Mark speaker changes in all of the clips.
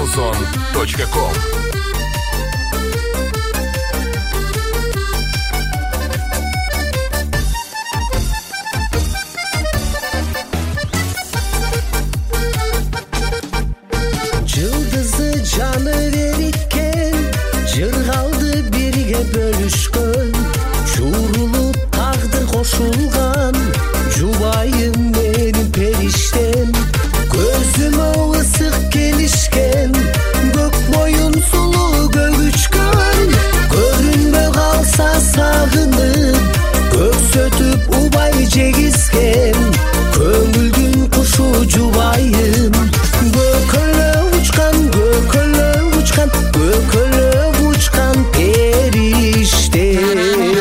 Speaker 1: Radioson.com.
Speaker 2: Жылдызы жаны вериккен, жыр қалды бірге бөлішкөн. Журулуп тағдыр қошулған, жубайым менің периштем. Көзіме ысық келішкен, көк мойын сұлу көгүчкөн. Көрінбе қалса сағынып, көрсөтүп убай жегізген. Көңілдің құшу жубайым, көкөлөп учкан, көкөлөп учкан, көкөлөп учкан периштем.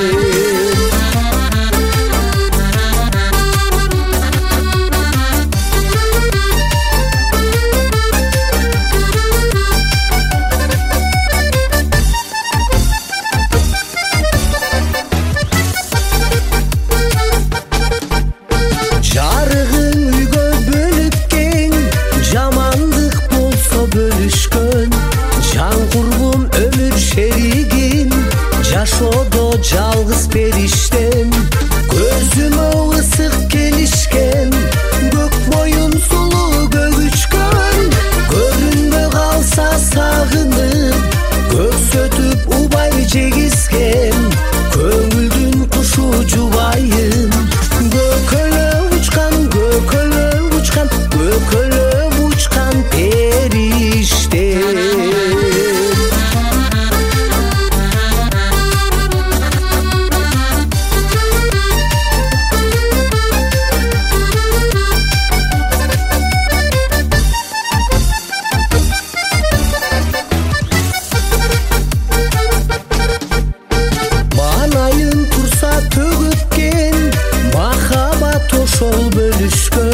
Speaker 2: Жарығың үйгө бөліккен, жамандық болса бөлішкөн. Жан құрбым өмір шеригин, жашоодо жалғыз периштем. Көзіме ысық келішкен, көк мойын сұлу көгүчкөн. Көрінбе қалса сағынып, көрсөтүп убай жегізген. Көңілдің құшу жубайым, көкөлөп учкан, көкөлөп учкан, көкөлөп учкан периштем. Манайын турса төгүпкен, махабат ошол бөлүшкөн.